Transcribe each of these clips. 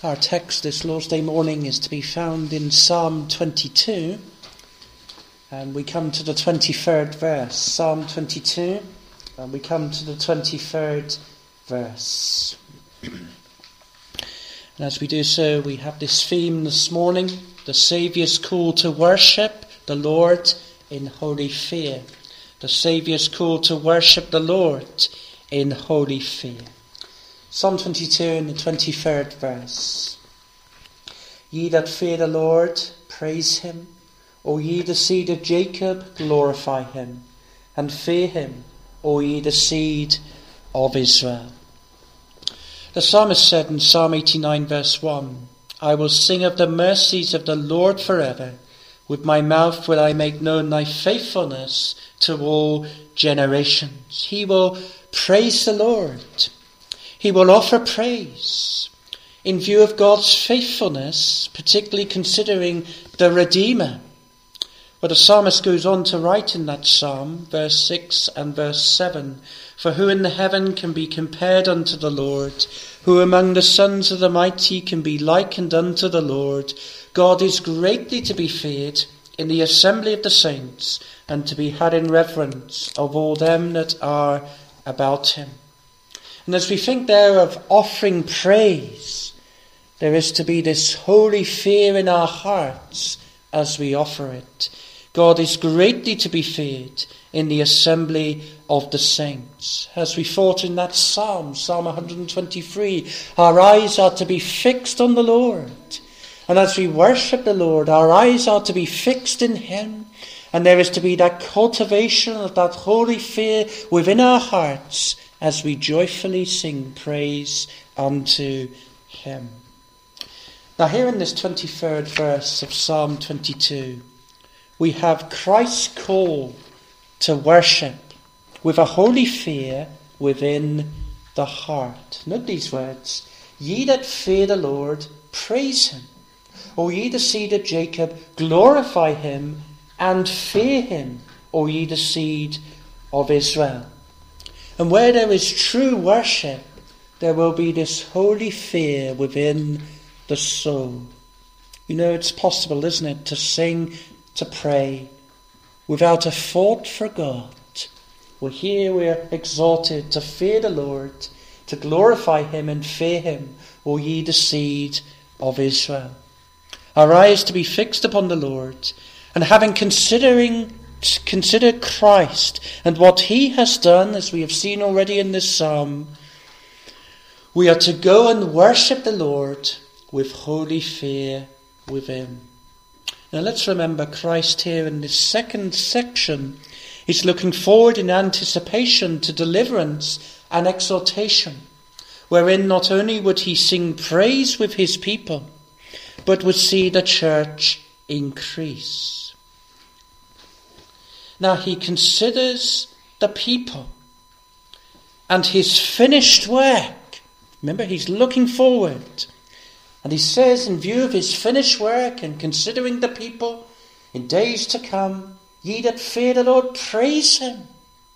Our text this Lord's Day morning is to be found in Psalm 22, and we come to the 23rd verse. Psalm 22, and we come to the 23rd verse. And as we do so, we have this theme this morning, the Saviour's call to worship the Lord in holy fear. The Saviour's call to worship the Lord in holy fear. Psalm 22 in the 23rd verse. Ye that fear the Lord, praise him. O ye the seed of Jacob, glorify him. And fear him, O ye the seed of Israel. The psalmist said in Psalm 89 verse 1, I will sing of the mercies of the Lord forever. With my mouth will I make known thy faithfulness to all generations. He will praise the Lord. He will offer praise in view of God's faithfulness, particularly considering the Redeemer. But the psalmist goes on to write in that psalm, verse 6 and verse 7, For who in the heaven can be compared unto the Lord? Who among the sons of the mighty can be likened unto the Lord? God is greatly to be feared in the assembly of the saints, and to be had in reverence of all them that are about him. And as we think there of offering praise, there is to be this holy fear in our hearts as we offer it. God is greatly to be feared in the assembly of the saints. As we thought in that psalm, Psalm 123, our eyes are to be fixed on the Lord. And as we worship the Lord, our eyes are to be fixed in him. And there is to be that cultivation of that holy fear within our hearts as we joyfully sing praise unto him. Now here in this 23rd verse of Psalm 22, we have Christ's call to worship with a holy fear within the heart. Note these words, Ye that fear the Lord, praise him. O ye the seed of Jacob, glorify him and fear him, O ye the seed of Israel. And where there is true worship, there will be this holy fear within the soul. You know, it's possible, isn't it, to sing, to pray, without a thought for God. Well, here we're exhorted to fear the Lord, to glorify him and fear him, O ye the seed of Israel. Our eyes to be fixed upon the Lord, and having considered Christ and what he has done, as we have seen already in this psalm, we are to go and worship the Lord with holy fear within. Now let's remember Christ here in this second section is looking forward in anticipation to deliverance and exaltation, wherein not only would he sing praise with his people, but would see the church increase. Now he considers the people and his finished work. Remember, he's looking forward. And he says, in view of his finished work and considering the people in days to come, ye that fear the Lord, praise him.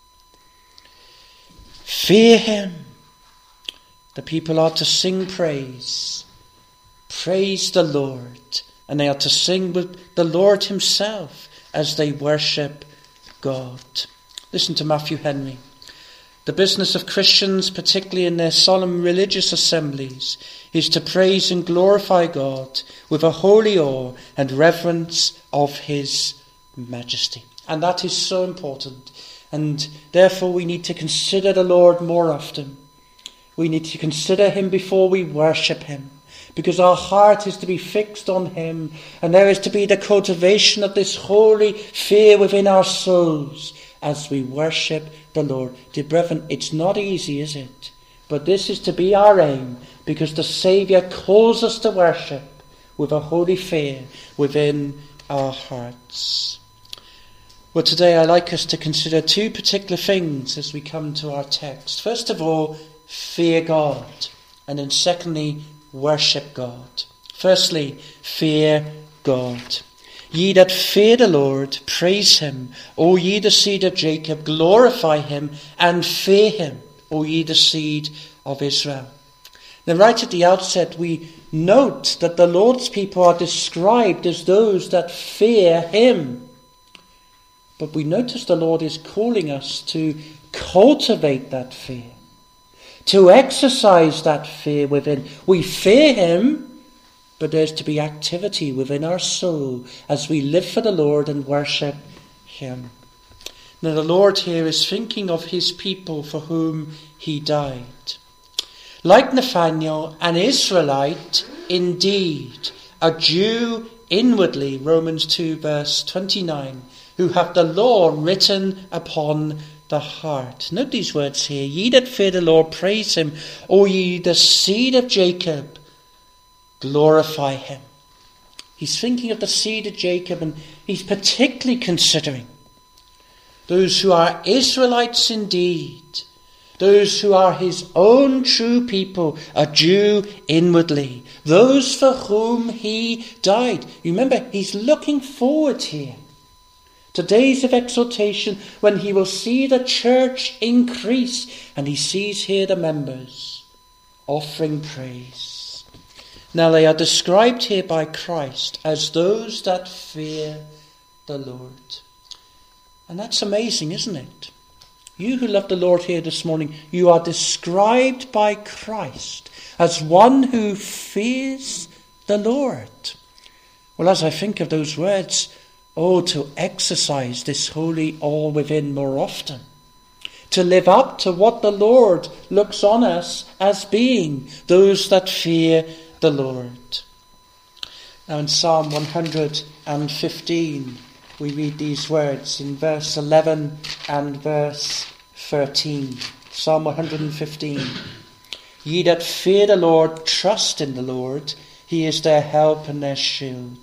Fear him. The people are to sing praise. Praise the Lord. And they are to sing with the Lord himself as they worship God. Listen to Matthew Henry. The business of Christians, particularly in their solemn religious assemblies, is to praise and glorify God with a holy awe and reverence of his majesty. And that is so important. And therefore we need to consider the Lord more often. We need to consider him before we worship him, because our heart is to be fixed on him, and there is to be the cultivation of this holy fear within our souls as we worship the Lord. Dear brethren, it's not easy, is it? But this is to be our aim, because the Saviour calls us to worship with a holy fear within our hearts. Well, today I'd like us to consider two particular things as we come to our text. First of all, fear God, and then secondly, worship God. Firstly, fear God. Ye that fear the Lord, praise him. O ye the seed of Jacob, glorify him and fear him. O ye the seed of Israel. Now right at the outset we note that the Lord's people are described as those that fear him. But we notice the Lord is calling us to cultivate that fear, to exercise that fear within. We fear him, but there's to be activity within our soul as we live for the Lord and worship him. Now the Lord here is thinking of his people for whom he died. Like Nathanael, an Israelite indeed, a Jew inwardly, Romans 2 verse 29, who have the law written upon the heart. Note these words here. Ye that fear the Lord, praise him. O ye the seed of Jacob, glorify him. He's thinking of the seed of Jacob, and he's particularly considering those who are Israelites indeed, those who are his own true people, a Jew inwardly, those for whom he died. You remember, he's looking forward here to days of exaltation when he will see the church increase, and he sees here the members offering praise. Now they are described here by Christ as those that fear the Lord. And that's amazing, isn't it? You who love the Lord here this morning, you are described by Christ as one who fears the Lord. Well, as I think of those words, to exercise this holy awe within more often, to live up to what the Lord looks on us as being, those that fear the Lord. Now in Psalm 115, we read these words in verse 11 and verse 13. Psalm 115. Ye that fear the Lord, trust in the Lord. He is their help and their shield.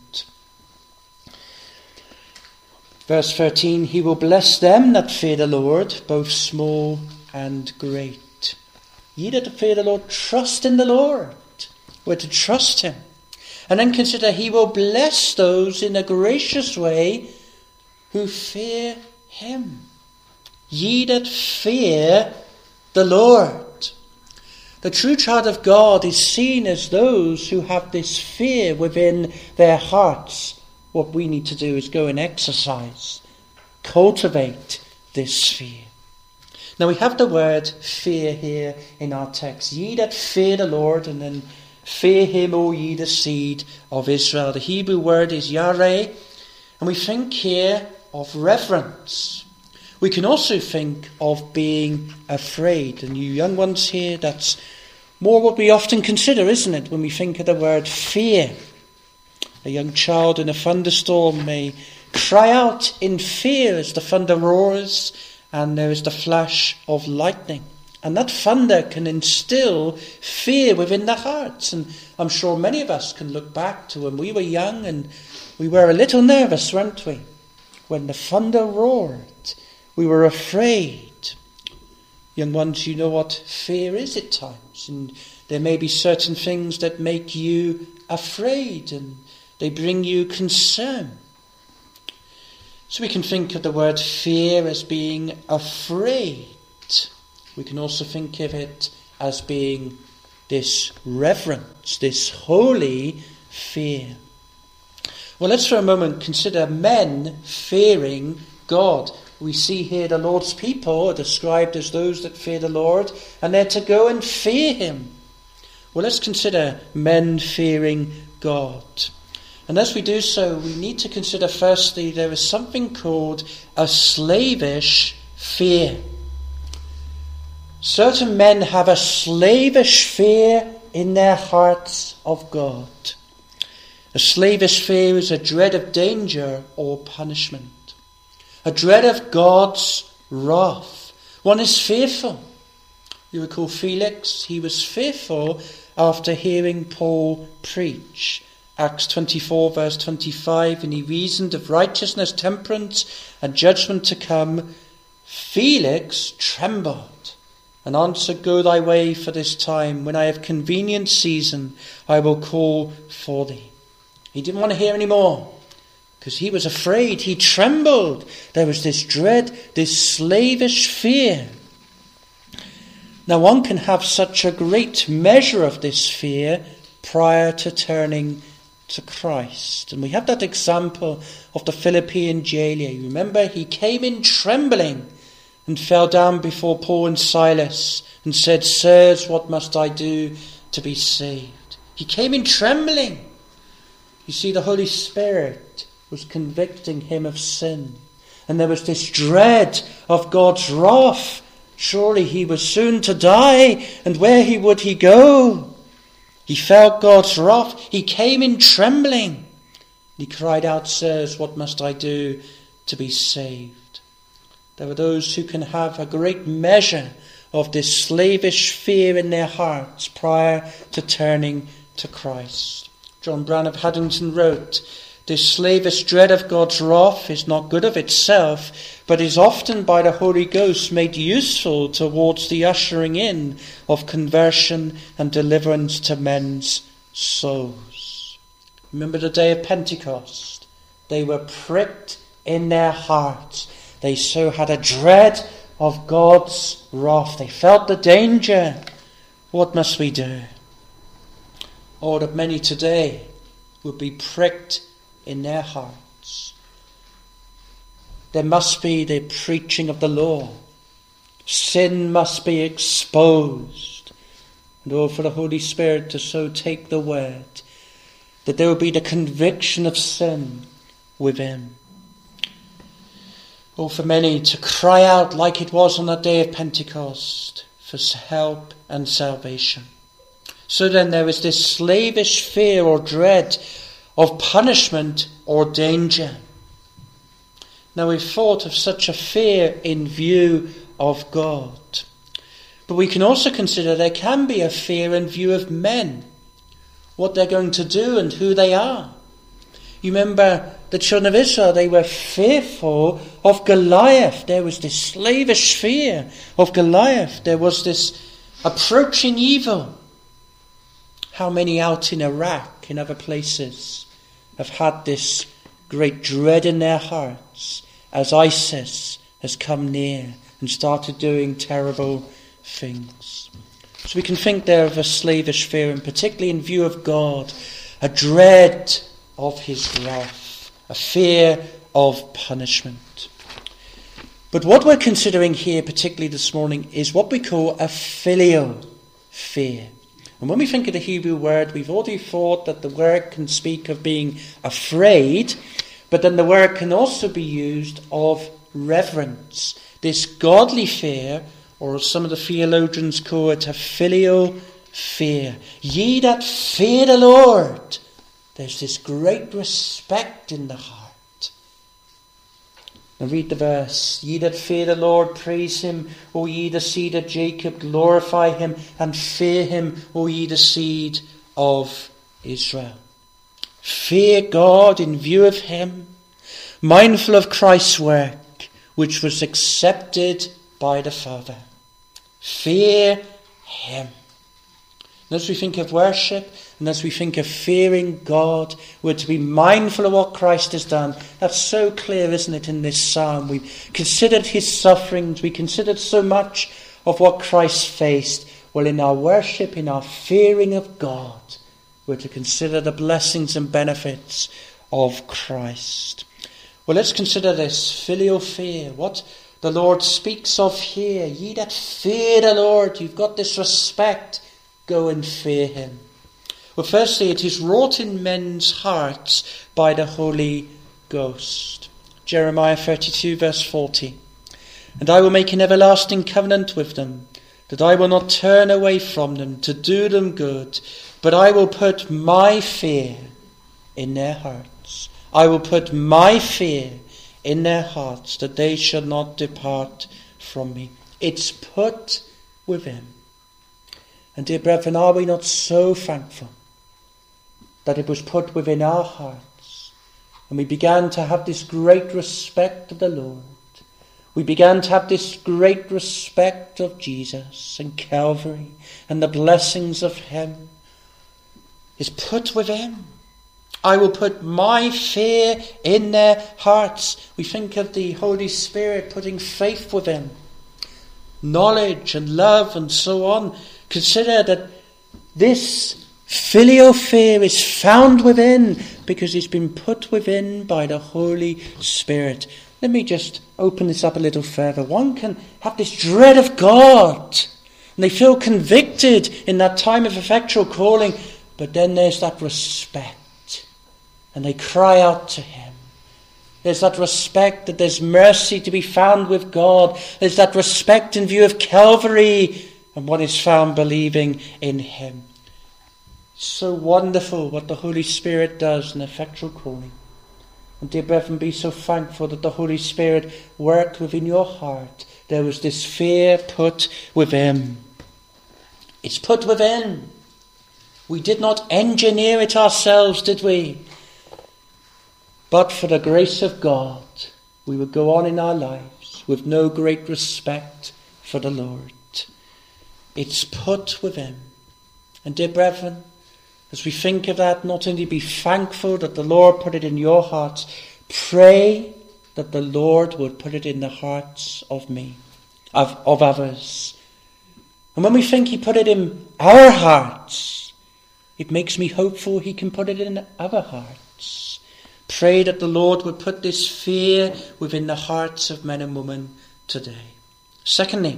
Verse 13. He will bless them that fear the Lord, both small and great. Ye that fear the Lord, trust in the Lord. We're to trust him. And then consider, he will bless those in a gracious way who fear him. Ye that fear the Lord. The true child of God is seen as those who have this fear within their hearts. What we need to do is go and exercise, cultivate this fear. Now we have the word fear here in our text. Ye that fear the Lord, and then fear him, O ye the seed of Israel. The Hebrew word is yareh, and we think here of reverence. We can also think of being afraid. And you young ones here, that's more what we often consider, isn't it, when we think of the word fear. A young child in a thunderstorm may cry out in fear as the thunder roars and there is the flash of lightning. And that thunder can instill fear within their hearts. And I'm sure many of us can look back to when we were young and we were a little nervous, weren't we? When the thunder roared, we were afraid. Young ones, you know what fear is at times. And there may be certain things that make you afraid and they bring you concern. So we can think of the word fear as being afraid. We can also think of it as being this reverence, this holy fear. Well, let's for a moment consider men fearing God. We see here the Lord's people are described as those that fear the Lord, and they're to go and fear him. Well, let's consider men fearing God. And as we do so, we need to consider firstly there is something called a slavish fear. Certain men have a slavish fear in their hearts of God. A slavish fear is a dread of danger or punishment. A dread of God's wrath. One is fearful. You recall Felix, he was fearful after hearing Paul preach. Acts 24 verse 25, and he reasoned of righteousness, temperance, and judgment to come. Felix trembled and answered, Go thy way for this time. When I have convenient season, I will call for thee. He didn't want to hear any more because he was afraid. He trembled. There was this dread, this slavish fear. Now one can have such a great measure of this fear prior to turning to Christ. And we have that example of the Philippian jailer. You remember, he came in trembling and fell down before Paul and Silas and said, "Sirs, what must I do to be saved?" He came in trembling. You see, the Holy Spirit was convicting him of sin. And there was this dread of God's wrath. Surely he was soon to die, and where would he go? He felt God's wrath. He came in trembling. He cried out, "Sirs, what must I do to be saved?" There are those who can have a great measure of this slavish fear in their hearts prior to turning to Christ. John Brown of Haddington wrote, "This slavish dread of God's wrath is not good of itself, but is often by the Holy Ghost made useful towards the ushering in of conversion and deliverance to men's souls." Remember the day of Pentecost. They were pricked in their hearts. They so had a dread of God's wrath. They felt the danger. What must we do? Oh, that many today would be pricked in their hearts. There must be the preaching of the law. Sin must be exposed. And oh, for the Holy Spirit to so take the word, that there will be the conviction of sin within. Oh, for many to cry out like it was on the day of Pentecost for help and salvation. So then there is this slavish fear or dread of punishment or danger. Now we've thought of such a fear in view of God. But we can also consider there can be a fear in view of men, what they're going to do and who they are. You remember the children of Israel, they were fearful of Goliath. There was this slavish fear of Goliath. There was this approaching evil. How many out in Iraq, in other places, have had this great dread in their hearts as ISIS has come near and started doing terrible things. So we can think there of a slavish fear, and particularly in view of God, a dread of his wrath, a fear of punishment. But what we're considering here, particularly this morning, is what we call a filial fear. And when we think of the Hebrew word, we've already thought that the word can speak of being afraid, but then the word can also be used of reverence. This godly fear, or as some of the theologians call it, a filial fear. Ye that fear the Lord. There's this great respect in the heart. Now read the verse. Ye that fear the Lord, praise him. O ye the seed of Jacob, glorify him and fear him, O ye the seed of Israel. Fear God in view of him, mindful of Christ's work, which was accepted by the Father. Fear him. And as we think of worship, and as we think of fearing God, we're to be mindful of what Christ has done. That's so clear, isn't it, in this psalm? We've considered his sufferings. We considered so much of what Christ faced. Well, in our worship, in our fearing of God, we're to consider the blessings and benefits of Christ. Well, let's consider this filial fear. What the Lord speaks of here. Ye that fear the Lord. You've got this respect. Go and fear him. Well, firstly, it is wrought in men's hearts by the Holy Ghost. Jeremiah 32 verse 40. And I will make an everlasting covenant with them, that I will not turn away from them to do them good, but I will put my fear in their hearts. I will put my fear in their hearts, that they shall not depart from me. It's put within. And dear brethren, are we not so thankful that it was put within our hearts, and we began to have this great respect of the Lord. We began to have this great respect of Jesus and Calvary and the blessings of him. It's put within. I will put my fear in their hearts. We think of the Holy Spirit putting faith within, knowledge and love and so on. Consider that this Filial fear is found within because it's been put within by the Holy Spirit. Let me just open this up a little further. One can have this dread of God, and they feel convicted in that time of effectual calling, but then there's that respect, and they cry out to him. There's that respect that there's mercy to be found with God. There's that respect in view of Calvary and what is found believing in him. It's so wonderful what the Holy Spirit does in effectual calling. And dear brethren, be so thankful that the Holy Spirit worked within your heart. There was this fear put within. It's put within. We did not engineer it ourselves, did we? But for the grace of God, we would go on in our lives with no great respect for the Lord. It's put within. And dear brethren, as we think of that, not only be thankful that the Lord put it in your hearts, pray that the Lord would put it in the hearts of others. And when we think he put it in our hearts, it makes me hopeful he can put it in other hearts. Pray that the Lord would put this fear within the hearts of men and women today. Secondly,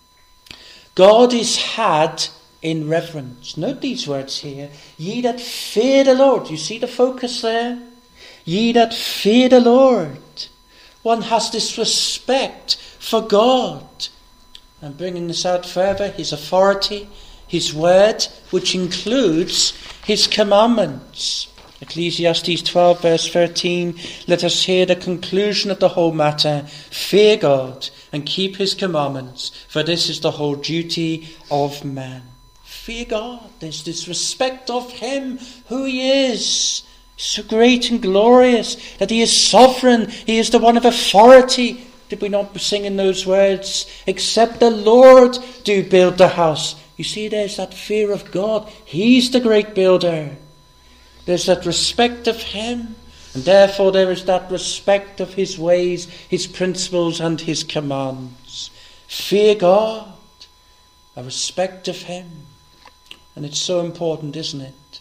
God is had in reverence. Note these words here. Ye that fear the Lord. You see the focus there? Ye that fear the Lord. One has this respect for God. And bringing this out further, his authority, his word, which includes his commandments. Ecclesiastes 12 verse 13, let us hear the conclusion of the whole matter. Fear God and keep his commandments, for this is the whole duty of man. Fear God. There's this respect of him, who he is. So great and glorious that he is sovereign. He is the one of authority. Did we not sing in those words? Except the Lord do build the house. You see, there's that fear of God. He's the great builder. There's that respect of him. And therefore there is that respect of his ways, his principles and his commands. Fear God. A respect of him. And it's so important, isn't it?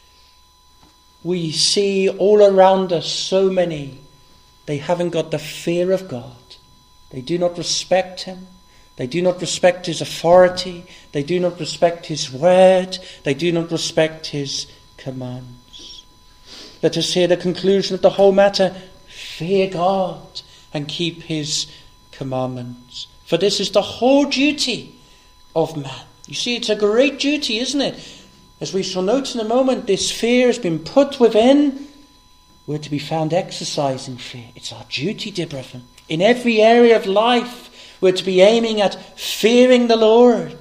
We see all around us so many, they haven't got the fear of God. They do not respect him. They do not respect his authority. They do not respect his word. They do not respect his commands. Let us hear the conclusion of the whole matter. Fear God and keep his commandments. For this is the whole duty of man. You see, it's a great duty, isn't it? As we shall note in a moment, this fear has been put within. We're to be found exercising fear. It's our duty, dear brethren. In every area of life, we're to be aiming at fearing the Lord.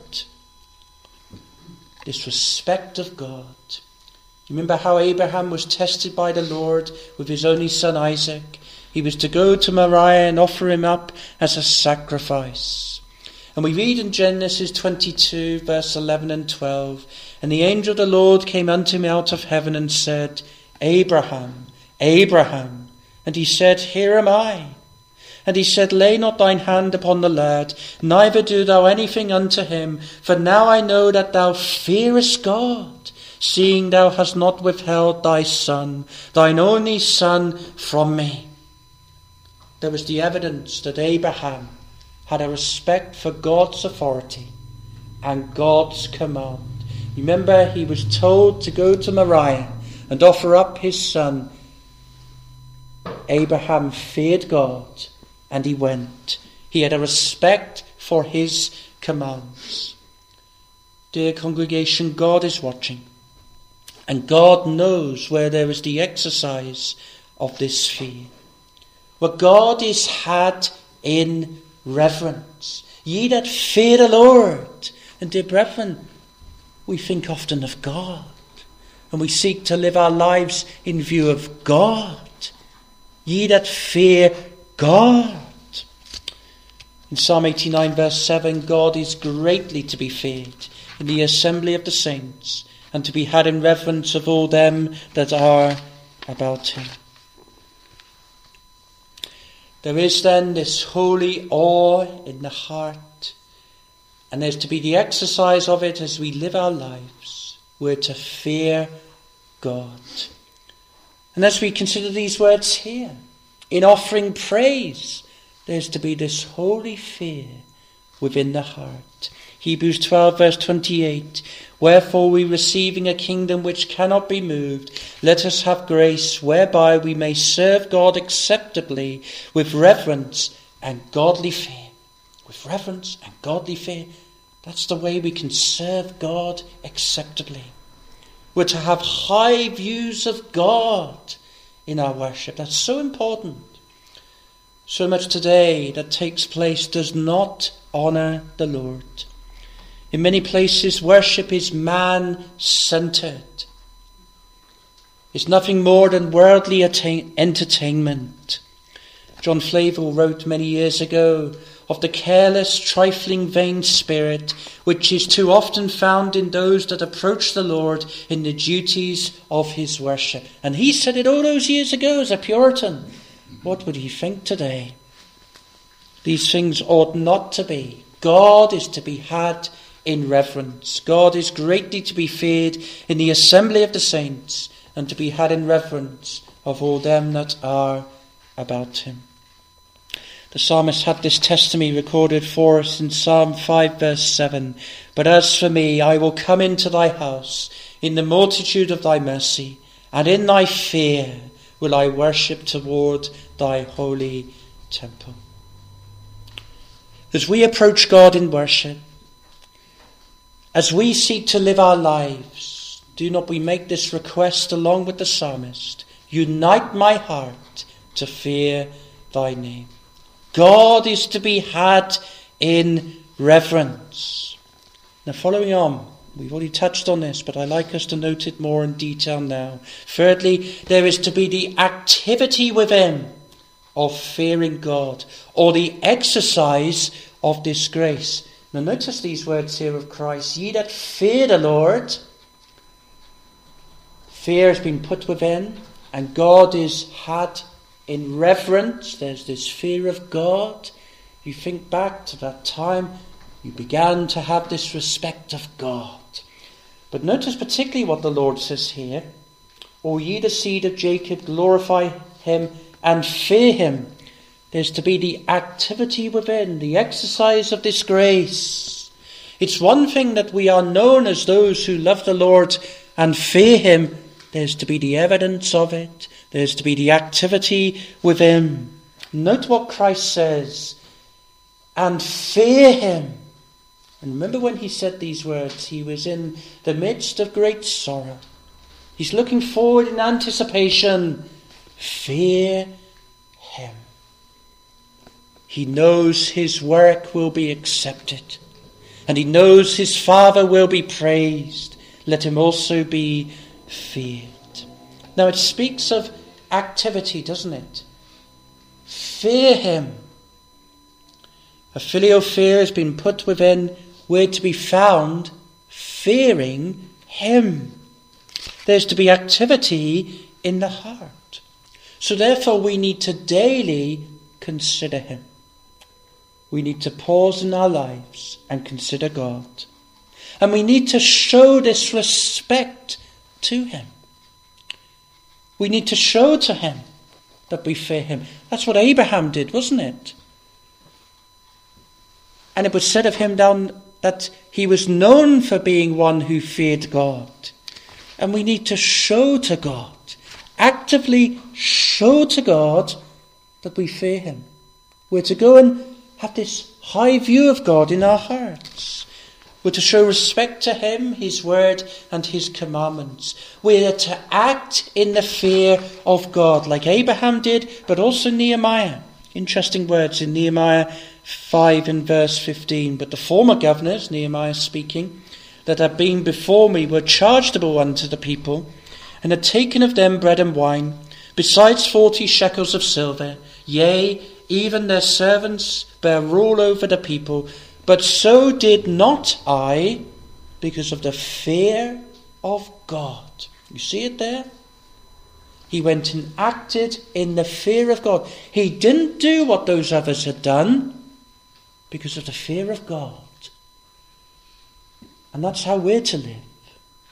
This respect of God. You remember how Abraham was tested by the Lord with his only son Isaac? He was to go to Moriah and offer him up as a sacrifice. And we read in Genesis 22, verse 11 and 12, and the angel of the Lord came unto him out of heaven and said, Abraham, Abraham. And he said, Here am I. And he said, Lay not thine hand upon the lad, neither do thou anything unto him, for now I know that thou fearest God, seeing thou hast not withheld thy son, thine only son, from me. There was the evidence that Abraham had a respect for God's authority and God's command. Remember, he was told to go to Moriah and offer up his son. Abraham feared God and he went. He had a respect for his commands. Dear congregation, God is watching. And God knows where there is the exercise of this fear. Where God is had in reverence. Ye that fear the Lord. And dear brethren, we think often of God. And we seek to live our lives in view of God. Ye that fear God. In Psalm 89 verse 7, God is greatly to be feared in the assembly of the saints, and to be had in reverence of all them that are about him. There is then this holy awe in the heart, and there's to be the exercise of it as we live our lives We're to fear God. And as we consider these words here, in offering praise, there's to be this holy fear within the heart. Hebrews 12 verse 28, wherefore we receiving a kingdom which cannot be moved, let us have grace whereby we may serve God acceptably with reverence and godly fear. With reverence and godly fear. That's the way we can serve God acceptably. We're to have high views of God in our worship. That's so important. So much today that takes place does not honour the Lord. In many places, worship is man-centred. It's nothing more than worldly entertainment. John Flavel wrote many years ago of the careless, trifling, vain spirit which is too often found in those that approach the Lord in the duties of his worship. And he said it all those years ago as a Puritan. What would he think today? These things ought not to be. God is to be had in reverence. God is greatly to be feared in the assembly of the saints, and to be had in reverence of all them that are about him. The psalmist had this testimony recorded for us in Psalm 5 verse 7. But as for me, I will come into thy house in the multitude of thy mercy, and in thy fear will I worship toward thy holy temple. As we approach God in worship, as we seek to live our lives, do not we make this request along with the psalmist: unite my heart to fear thy name. God is to be had in reverence. Now, following on, we've already touched on this, but I like us to note it more in detail now. Thirdly, there is to be the activity within of fearing God, or the exercise of this grace. Now, notice these words here of Christ: ye that fear the Lord. Fear has been put within, and God is had in reverence. There's this fear of God. You think back to that time you began to have this respect of God. But notice particularly what the Lord says here: O ye the seed of Jacob, glorify him and fear him. There's to be the activity within, the exercise of this grace. It's one thing that we are known as those who love the Lord and fear him. There's to be the evidence of it. There's to be the activity within. Note what Christ says: and fear him. And remember when he said these words, he was in the midst of great sorrow. He's looking forward in anticipation. Fear him. He knows his work will be accepted, and he knows his Father will be praised. Let him also be feared. Now it speaks of activity, doesn't it? Fear him. A filial fear has been put within. We're to be found fearing him. There's to be activity in the heart. So therefore we need to daily consider him. We need to pause in our lives and consider God. And we need to show this respect to him. We need to show to him that we fear him. That's what Abraham did, wasn't it? And it was said of him down that he was known for being one who feared God. And we need to show to God, actively show to God that we fear him. We're to go and have this high view of God in our hearts. We're to show respect to him, his word and his commandments. We're to act in the fear of God, like Abraham did, but also Nehemiah. Interesting words in Nehemiah 5 and verse 15. But the former governors, Nehemiah speaking, that had been before me were chargeable unto the people, and had taken of them bread and wine, besides 40 shekels of silver. Yea, even their servants bear rule over the people. But so did not I, because of the fear of God. You see it there? He went and acted in the fear of God. He didn't do what those others had done because of the fear of God. And that's how we're to live.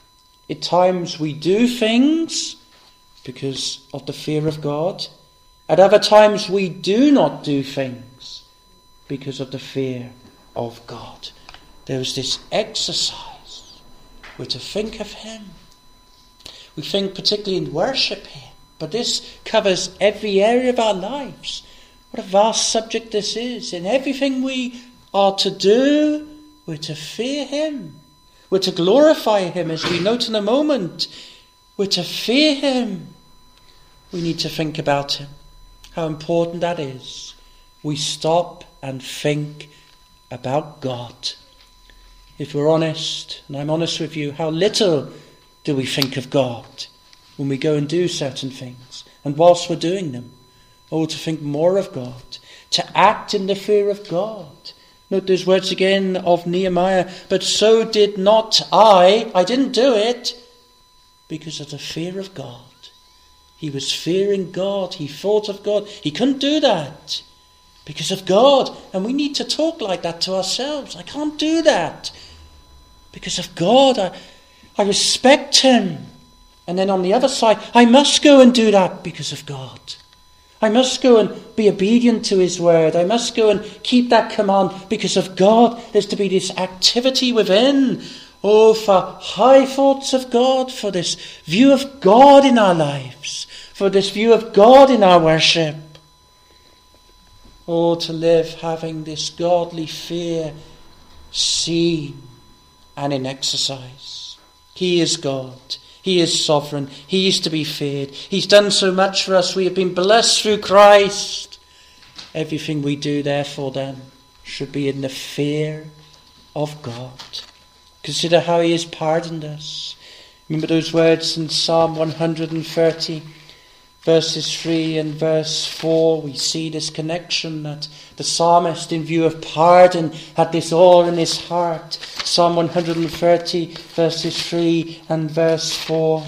At times we do things because of the fear of God. At other times we do not do things because of the fear of God. There's this exercise. We're to think of him. We think particularly in worship here, but this covers every area of our lives. What a vast subject this is. In everything we are to do, we're to fear him. We're to glorify him, as we note in a moment. We're to fear him. We need to think about him. How important that is. We stop and think about God. If we're honest, and I'm honest with you, how little do we think of God when we go and do certain things? And whilst we're doing them, to think more of God, to act in the fear of God. Note those words again of Nehemiah, but so did not I didn't do it because of the fear of God. He was fearing God, he thought of God. He couldn't do that because of God. And we need to talk like that to ourselves. I can't do that because of God. I respect him. And then on the other side, I must go and do that because of God. I must go and be obedient to his word. I must go and keep that command because of God. There's to be this activity within. For high thoughts of God, for this view of God in our lives, for this view of God in our worship. To live having this godly fear seen and in exercise. He is God. He is sovereign. He is to be feared. He's done so much for us. We have been blessed through Christ. Everything we do, therefore, then, should be in the fear of God. Consider how he has pardoned us. Remember those words in Psalm 130, verses 3 and verse 4. We see this connection that the psalmist, in view of pardon, had this all in his heart. Psalm 130, verses 3 and verse 4.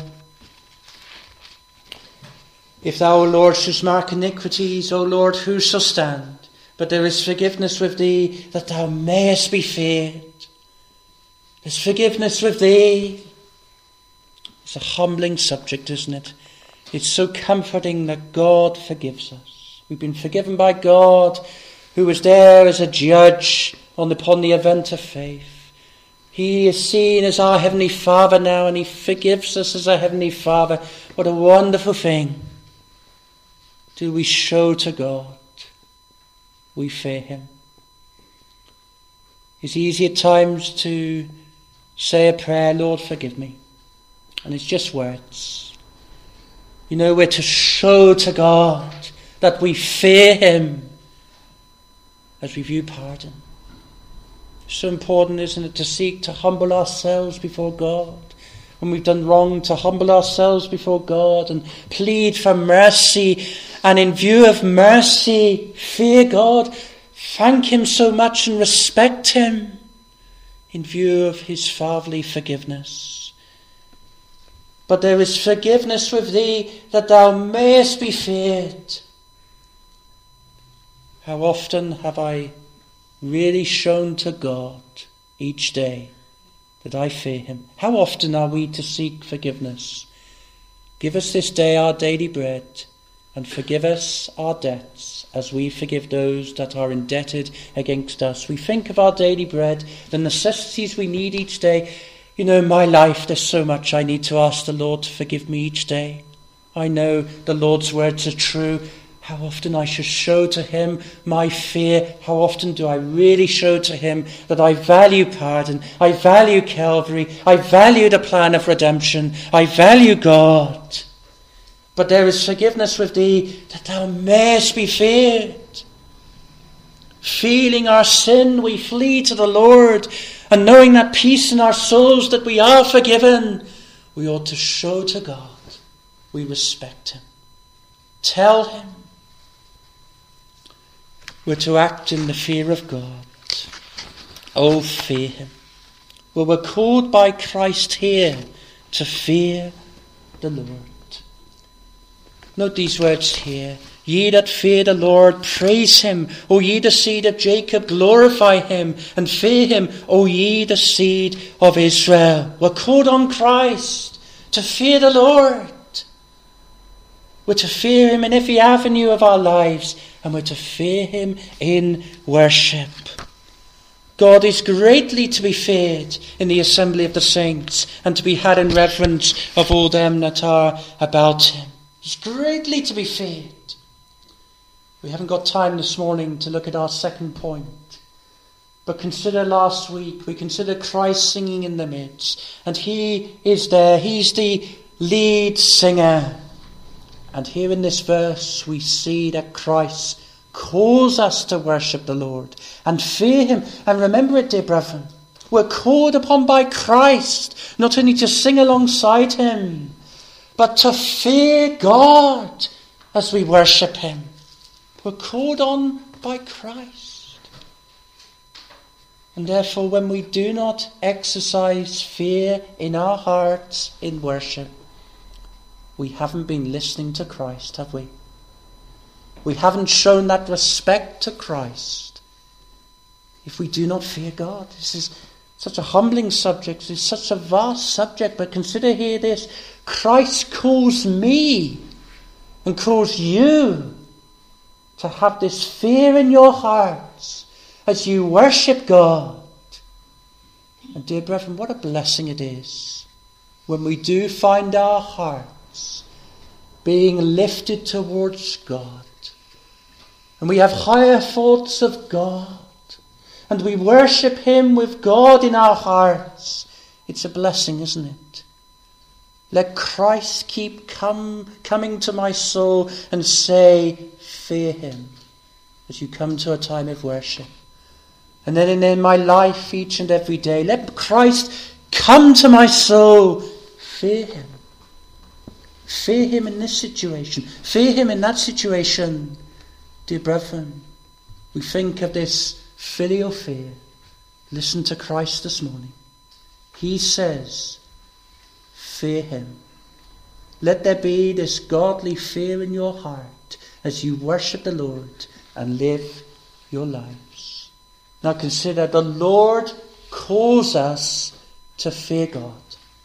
If thou, O Lord, shouldst mark iniquities, O Lord, who shall stand? But there is forgiveness with thee, that thou mayest be feared. There's forgiveness with thee. It's a humbling subject, isn't it? It's so comforting that God forgives us. We've been forgiven by God, who was there as a judge upon the event of faith. He is seen as our Heavenly Father now, and he forgives us as our Heavenly Father. What a wonderful thing. Do we show to God we fear him? It's easy at times to say a prayer, Lord, forgive me. And it's just words. We're to show to God that we fear him as we view pardon. It's so important, isn't it, to seek to humble ourselves before God. When we've done wrong, to humble ourselves before God and plead for mercy. And in view of mercy, fear God. Thank him so much and respect him in view of his fatherly forgiveness. But there is forgiveness with thee, that thou mayest be feared. How often have I really shown to God each day that I fear him? How often are we to seek forgiveness? Give us this day our daily bread, and forgive us our debts as we forgive those that are indebted against us. We think of our daily bread, the necessities we need each day. In my life there's so much I need to ask the Lord to forgive me each day. I know the Lord's words are true. How often I should show to him my fear. How often do I really show to him that I value pardon, I value Calvary, I value the plan of redemption, I value God. But there is forgiveness with thee, that thou mayest be feared. Feeling our sin, we flee to the Lord, and knowing that peace in our souls, that we are forgiven, we ought to show to God we respect him. Tell him. We're to act in the fear of God. Fear him. Well, we're called by Christ here to fear the Lord. Note these words here. Ye that fear the Lord, praise him. O ye the seed of Jacob, glorify him and fear him. O ye the seed of Israel. We're called on Christ to fear the Lord. We're to fear him in every avenue of our lives, and we're to fear him in worship. God is greatly to be feared in the assembly of the saints, and to be had in reverence of all them that are about him. He's greatly to be feared. We haven't got time this morning to look at our second point. But consider last week, we considered Christ singing in the midst. And he is there. He's the lead singer. And here in this verse we see that Christ calls us to worship the Lord and fear him. And remember it, dear brethren, we're called upon by Christ not only to sing alongside him, but to fear God as we worship him. We're called on by Christ. And therefore, when we do not exercise fear in our hearts in worship, we haven't been listening to Christ, have we? We haven't shown that respect to Christ. If we do not fear God, this is such a humbling subject, it's such a vast subject, but consider here this: Christ calls me and calls you to have this fear in your hearts as you worship God. And dear brethren, what a blessing it is when we do find our hearts being lifted towards God, and we have higher thoughts of God, and we worship him with God in our hearts. It's a blessing, isn't it? Let Christ keep coming to my soul and say, fear him, as you come to a time of worship. And then in my life each and every day, let Christ come to my soul. Fear him. Fear him in this situation. Fear him in that situation. Dear brethren, we think of this filial fear. Listen to Christ this morning. He says, fear him. Let there be this godly fear in your heart as you worship the Lord and live your lives. Now consider, the Lord calls us to fear God.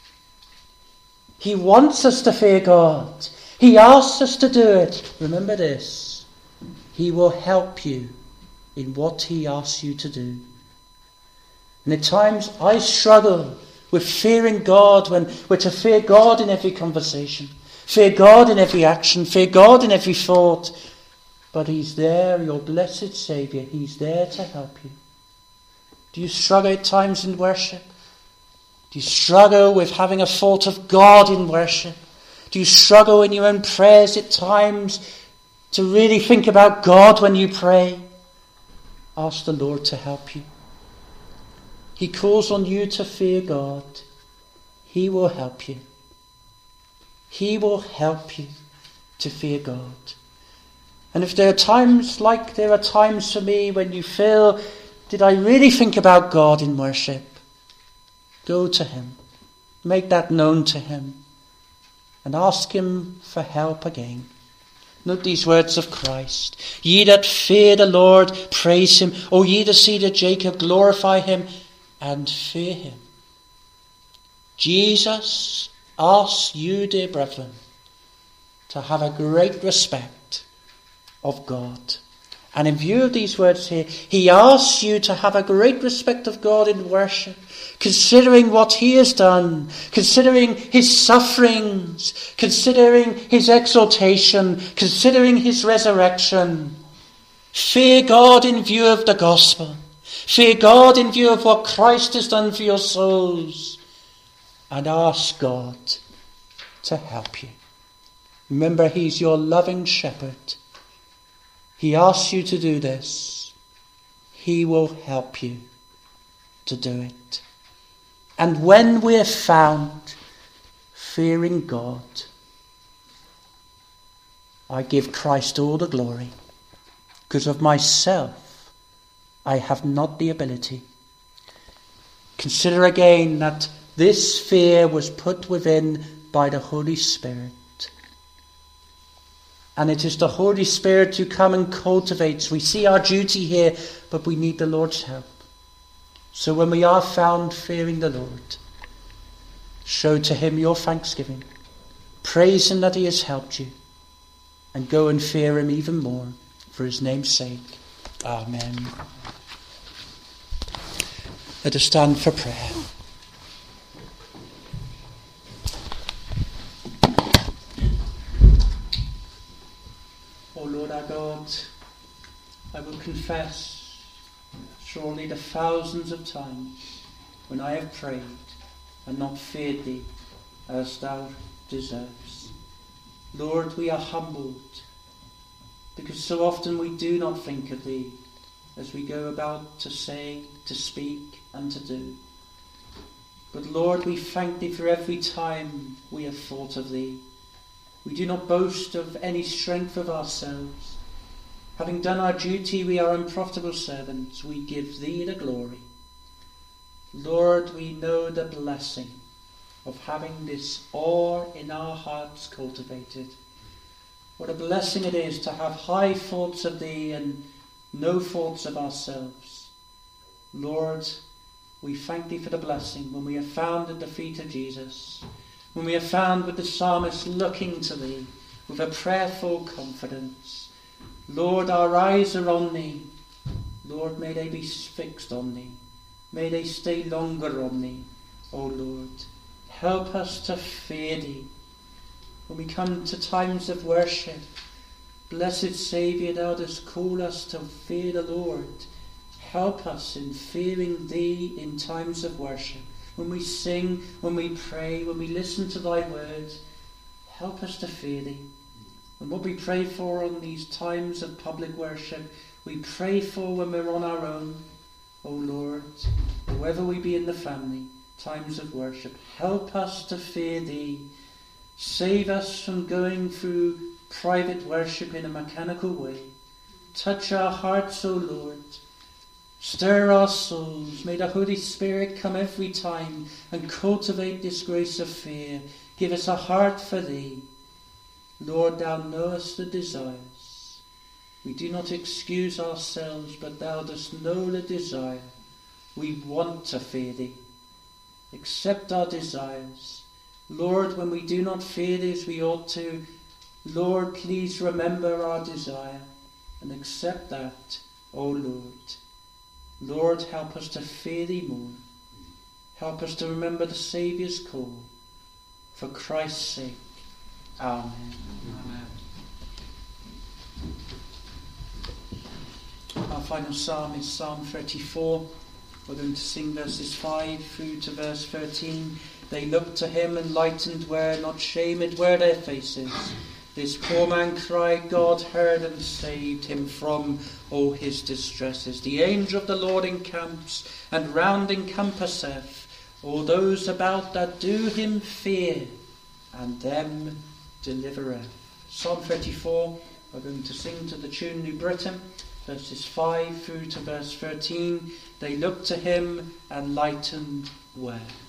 He wants us to fear God. He asks us to do it. Remember this: he will help you in what he asks you to do. And at times I struggle with fearing God, when we're to fear God in every conversation, fear God in every action, fear God in every thought. But he's there, your blessed Saviour. He's there to help you. Do you struggle at times in worship? Do you struggle with having a thought of God in worship? Do you struggle in your own prayers at times to really think about God when you pray? Ask the Lord to help you. He calls on you to fear God. He will help you. He will help you to fear God. And if there are times, like there are times for me, when you feel, did I really think about God in worship? Go to him. Make that known to him. And ask him for help again. Note these words of Christ. Ye that fear the Lord, praise him. O ye the seed of Jacob, glorify him and fear him. Jesus asks you, dear brethren, to have a great respect of God. And in view of these words here, he asks you to have a great respect of God in worship, considering what he has done, considering his sufferings, considering his exaltation, considering his resurrection. Fear God in view of the gospel. Fear God in view of what Christ has done for your souls. And ask God to help you. Remember, he's your loving shepherd. He asks you to do this. He will help you to do it. And when we're found fearing God, I give Christ all the glory, because of myself I have not the ability. Consider again that this fear was put within by the Holy Spirit. And it is the Holy Spirit who come and cultivates. We see our duty here, but we need the Lord's help. So when we are found fearing the Lord, Show to him your thanksgiving. Praise him that he has helped you. And go and fear him even more for his name's sake. Amen. Let us stand for prayer. O Lord our God, I will confess surely the thousands of times when I have prayed and not feared thee as thou deserves. Lord, we are humbled because so often we do not think of thee as we go about to say, to speak and to do. But Lord, we thank thee for every time we have thought of thee. We do not boast of any strength of ourselves. Having done our duty, we are unprofitable servants. We give thee the glory. Lord, we know the blessing of having this awe in our hearts cultivated. What a blessing it is to have high thoughts of thee and no thoughts of ourselves. Lord, we thank thee for the blessing when we are found at the feet of Jesus, when we are found with the psalmist looking to thee with a prayerful confidence. Lord, our eyes are on thee. Lord, may they be fixed on thee. May they stay longer on thee, O Lord. Help us to fear thee. When we come to times of worship, blessed Saviour, thou dost call us to fear the Lord. Help us in fearing thee in times of worship. When we sing, when we pray, when we listen to thy words, help us to fear thee. And what we pray for on these times of public worship, we pray for when we're on our own. O Lord, wherever we be in the family, times of worship, help us to fear thee. Save us from going through private worship in a mechanical way. Touch our hearts, O Lord. Stir our souls. May the Holy Spirit come every time and cultivate this grace of fear. Give us a heart for thee. Lord, thou knowest the desires. We do not excuse ourselves, but thou dost know the desire. We want to fear thee. Accept our desires. Lord, when we do not fear thee as we ought to, Lord, please remember our desire and accept that, O Lord. Lord, help us to fear thee more. Help us to remember the Saviour's call. For Christ's sake. Amen. Amen. Our final psalm is Psalm 34. We're going to sing verses 5 through to verse 13. They looked to him, enlightened were, not shamed were their faces. This poor man cried, God heard and saved him from all his distresses. The angel of the Lord encamps, and round encompasseth all those about that do him fear, and them delivereth. Psalm 34, we're going to sing to the tune New Britain, verses 5 through to verse 13. They looked to him, and lightened were.